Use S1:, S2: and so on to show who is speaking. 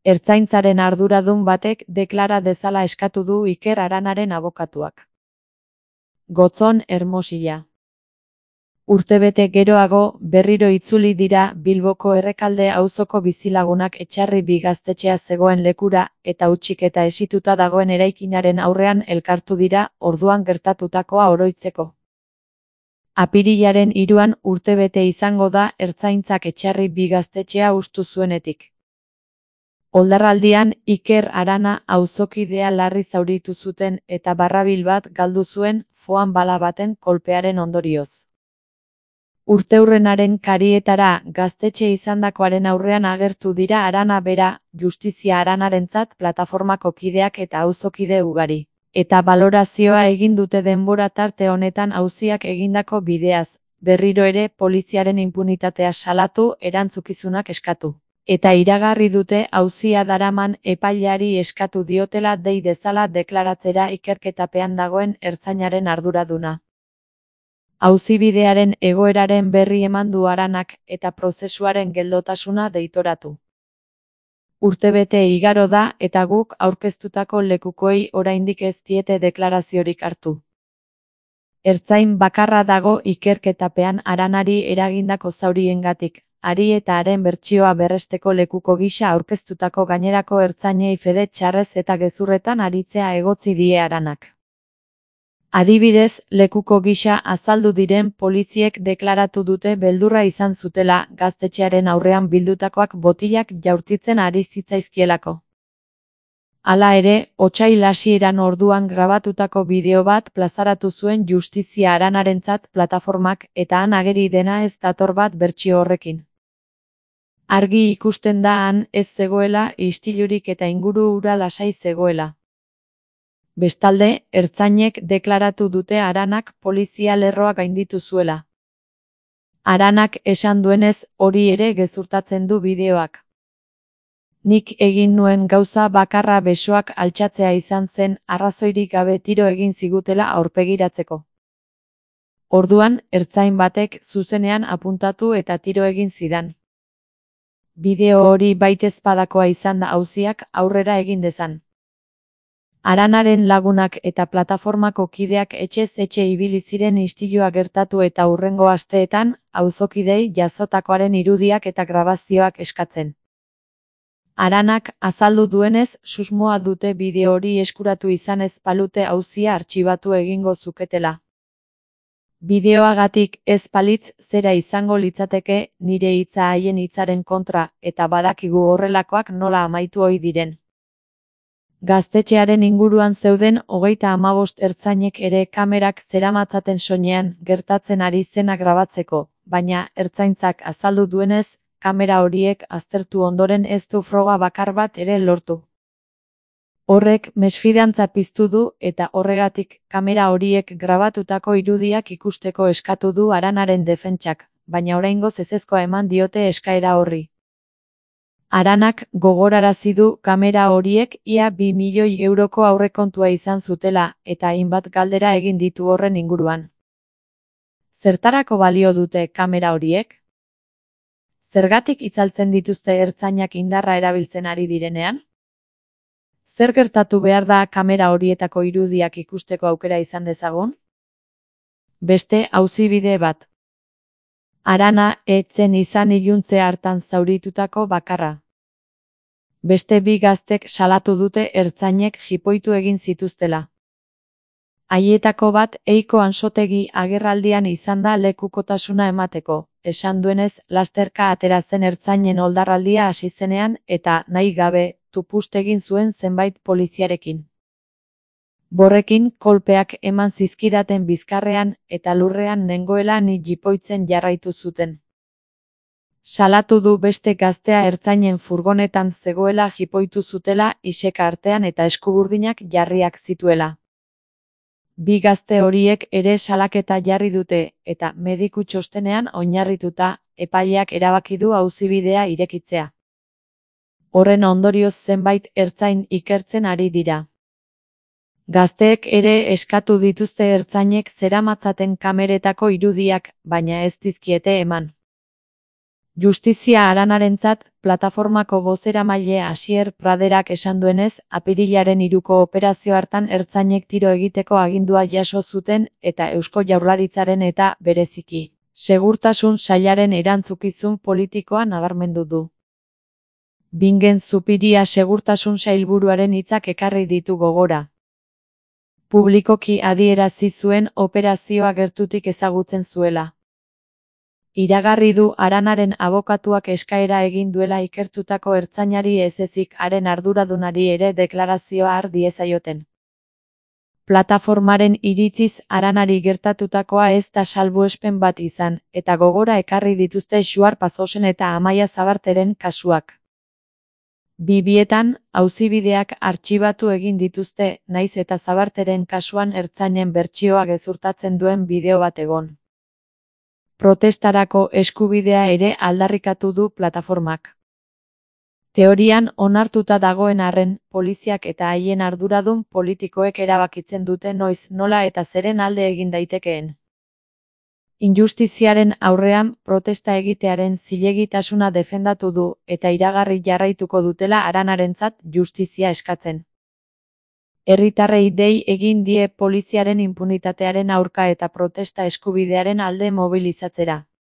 S1: Ertzaintzaren arduradun batek deklara dezala eskatu du Iker Aranaren abokatuak. Gotzon Hermosilla. Urtebete geroago, berriro itzuli dira Bilboko Errekalde auzoko bizilagunak Etxarri bi gaztetxea zegoen lekura eta hutsik eta esituta dagoen eraikinaren aurrean elkartu dira orduan gertatutakoa oroitzeko. Apirilaren 3 urtebete izango da ertzaintzak Etxarri bi gaztetxea hustu zuenetik. Oldarraldian Iker Arana auzokidea larri zauritu zuten eta barrabil bat galdu zuen foan bala baten kolpearen ondorioz. Urteurrenaren karietara gaztetxe izandakoaren aurrean agertu dira Arana bera, Justizia Aranarentzat plataformako kideak eta auzokide ugari. Eta balorazioa egin dute denbora tarte honetan auziak egindako bideaz, berriro ere poliziaren inpunitatea salatu erantzukizunak eskatu. Eta iragarri dute auzia daraman epaileari eskatu diotela dei dezala deklaratzera ikerketapean dagoen ertzainaren arduraduna. Auzibidearen egoeraren berri eman du Aranak eta prozesuaren geldotasuna deitoratu. Urtebete igaro da eta guk aurkeztutako lekukoei oraindik ez diete deklaraziorik hartu. Ertzain bakarra dago ikerketapean Aranari eragindako zauriengatik, ari eta haren bertsioa berresteko lekuko gisa aurkeztutako gainerako ertzainei fede txarrez eta gezurretan aritzea egotzi die Aranak. Adibidez, lekuko gisa azaldu diren poliziek deklaratu dute beldurra izan zutela gaztetxearen aurrean bildutakoak botilak jaurtitzen ari zitzaizkielako. Hala ere, otsail hasieran orduan grabatutako bideo bat plazaratu zuen Justizia Aranarentzat plataformak eta han ageri dena ez dator bat bertsio horrekin. Argi ikusten da han ez zegoela istilurik eta inguru hura lasai zegoela. Bestalde, ertzainek deklaratu dute Aranak polizia lerroa gainditu zuela. Aranak esan duenez hori ere gezurtatzen du bideoak. Nik egin nuen gauza bakarra besoak altxatzea izan zen arrazoirik gabe tiro egin zigutela aurpegiratzeko. Orduan, ertzain batek zuzenean apuntatu eta tiro egin zidan. Bideo hori baitezpadakoa izan da auziak aurrera egin dezan. Aranaren lagunak eta plataformako kideak etxez etxe ibili ziren istilua gertatu eta hurrengo asteetan, auzokidei jazotakoaren irudiak eta grabazioak eskatzen. Aranak azaldu duenez, susmoa dute bideo hori eskuratu izanez balute auzia artxibatu egingo zuketela. Bideoagatik ez balitz zera izango litzateke nire hitza haien hitzaren kontra eta badakigu horrelakoak nola amaitu ohi diren. Gaztetxearen inguruan zeuden 35 ertzainek ere kamerak zeramatzaten soinean gertatzen ari zena grabatzeko, baina ertzaintzak azaldu duenez, kamera horiek aztertu ondoren ez du froga bakar bat ere lortu. Horrek mesfidantza piztu du eta horregatik kamera horiek grabatutako irudiak ikusteko eskatu du Aranaren defentsak, baina oraingoz ezezkoa eman diote eskaera horri. Aranak gogorarazi du kamera horiek ia 2 milioi euroko aurrekontua izan zutela eta hainbat galdera egin ditu horren inguruan. Zertarako balio dute kamera horiek? Zergatik itzaltzen dituzte ertzainak indarra erabiltzen ari direnean? Zer gertatu behar da kamera horietako irudiak ikusteko aukera izan dezagun? Beste auzibide bat. Arana etzen izan iluntze hartan zauritutako bakarra. Beste 2 gaztek salatu dute ertzainek jipoitu egin zituztela. Haietako bat Eiko Ansotegi agerraldian izan da lekukotasuna emateko, esan duenez lasterka atera zen ertzainen oldarraldia hasi zenean eta nahi gabe tupust egin zuen zenbait poliziarekin. Borrekin kolpeak eman zizkidaten bizkarrean eta lurrean nengoela ni jipoitzen jarraitu zuten. Salatu du beste gaztea ertzainen furgonetan zegoela jipoitu zutela iseka artean eta eskuburdinak jarriak zituela. 2 gazte horiek ere salaketa jarri dute eta mediku txostenean oinarrituta epaileak erabaki du auzibidea irekitzea. Horren ondorioz zenbait ertzain ikertzen ari dira. Gazteek ere eskatu dituzte ertzainek zeramatzaten kameretako irudiak, baina ez dizkiete eman. Justizia Aranarentzat, plataformako bozeramaile Asier Praderak esan duenez, apirilaren 3ko operazio hartan ertzainek tiro egiteko agindua jaso zuten eta Eusko Jaurlaritzaren eta, bereziki, Segurtasun Sailaren erantzukizun politikoa nabarmendu du. Bingen Zupiria Segurtasun Sailburuaren hitzak ekarri ditu gogora. Publikoki adierazi zuen operazioa gertutik ezagutzen zuela. Iragarri du Aranaren abokatuak eskaera egin duela ikertutako ertzainari ez ezik haren arduradunari ere deklarazioa har diezaioten. Plataformaren iritziz Aranari gertatutakoa ez da salbuespen bat izan, eta gogora ekarri dituzte Xuar Pazosen eta Amaia Zabarteren kasuak. Bietan, auzibideak artxibatu egin dituzte, nahiz eta Zabarteren kasuan ertzainen bertsioa gezurtatzen duen bideo bat egon. Protestarako eskubidea ere aldarrikatu du plataformak. Teorian onartuta dagoen arren, poliziak eta haien arduradun politikoek erabakitzen dute noiz, nola eta zeren alde egin daitekeen. Injustiziaren aurrean protesta egitearen zilegitasuna defendatu du eta iragarri jarraituko dutela Aranarentzat justizia eskatzen. Herritarrei dei egin die poliziaren inpunitatearen aurka eta protesta eskubidearen alde mobilizatzera.